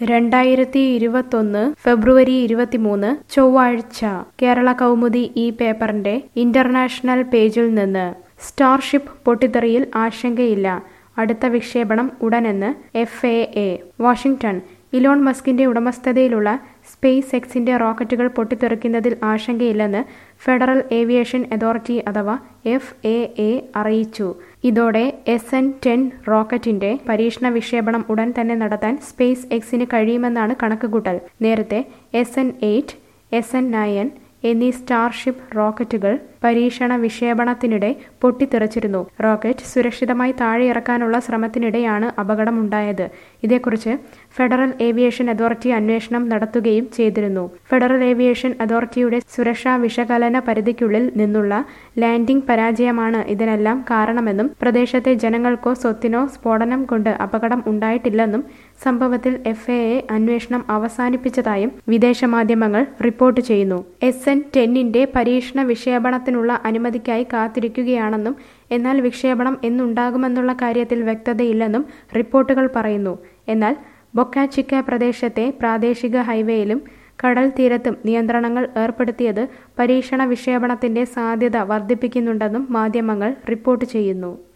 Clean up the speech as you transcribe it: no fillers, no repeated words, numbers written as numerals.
2021 ഫെബ്രുവരി 23 ചൊവ്വാഴ്ച കേരള കൗമുദി ഈ പേപ്പറിന്റെ ഇന്റർനാഷണൽ പേജിൽ നിന്ന് സ്റ്റാർഷിപ്പ് പൊട്ടിത്തെറിയിൽ ആശങ്കയില്ല അടുത്ത വിക്ഷേപണം ഉടനെന്ന് FAA വാഷിംഗ്ടൺ ഇലോൺ മസ്കിന്റെ ഉടമസ്ഥതയിലുള്ള സ്പേസ് എക്സിന്റെ റോക്കറ്റുകൾ പൊട്ടിത്തെറിക്കുന്നതിൽ ആശങ്കയില്ലെന്ന് ഫെഡറൽ ഏവിയേഷൻ അതോറിറ്റി അഥവാ FAA അറിയിച്ചു. ഇതോടെ SN-10 റോക്കറ്റിന്റെ പരീക്ഷണ വിക്ഷേപണം ഉടൻ തന്നെ നടത്താൻ സ്പേസ് എക്സിന് കഴിയുമെന്നാണ് കണക്കുകൂട്ടൽ. നേരത്തെ SN-8, SN-9 എന്നീ സ്റ്റാർഷിപ്പ് റോക്കറ്റുകൾ പരീക്ഷണ വിക്ഷേപണത്തിനിടെ പൊട്ടിത്തെറിച്ചിരുന്നു. റോക്കറ്റ് സുരക്ഷിതമായി താഴെയിറക്കാനുള്ള ശ്രമത്തിനിടെയാണ് അപകടമുണ്ടായത്. ഇതേക്കുറിച്ച് ഫെഡറൽ ഏവിയേഷൻ അതോറിറ്റി അന്വേഷണം നടത്തുകയും ചെയ്തിരുന്നു. ഫെഡറൽ ഏവിയേഷൻ അതോറിറ്റിയുടെ സുരക്ഷാ വിശകലന പരിധിക്കുള്ളിൽ നിന്നുള്ള ലാൻഡിംഗ് പരാജയമാണ് ഇതിനെല്ലാം കാരണമെന്നും പ്രദേശത്തെ ജനങ്ങൾക്കോ സ്വത്തിനോ സ്ഫോടനം കൊണ്ട് അപകടം ഉണ്ടായിട്ടില്ലെന്നും സംഭവത്തിൽ FAA അന്വേഷണം അവസാനിപ്പിച്ചതായും വിദേശ മാധ്യമങ്ങൾ റിപ്പോർട്ട് ചെയ്യുന്നു. SN-10ന്റെ പരീക്ഷണ വിക്ഷേപണത്തിനുള്ള അനുമതിക്കായി കാത്തിരിക്കുകയാണെന്നും എന്നാൽ വിക്ഷേപണം എന്നുണ്ടാകുമെന്നുള്ള കാര്യത്തിൽ വ്യക്തതയില്ലെന്നും റിപ്പോർട്ടുകൾ പറയുന്നു. എന്നാൽ ബൊക്ക ചിക്ക പ്രദേശത്തെ പ്രാദേശിക ഹൈവേയിലും കടൽ തീരത്തും നിയന്ത്രണങ്ങൾ ഏർപ്പെടുത്തിയത് പരീക്ഷണ വിക്ഷേപണത്തിന്റെ സാധ്യത വർദ്ധിപ്പിക്കുന്നുണ്ടെന്നും മാധ്യമങ്ങൾ റിപ്പോർട്ട് ചെയ്യുന്നു.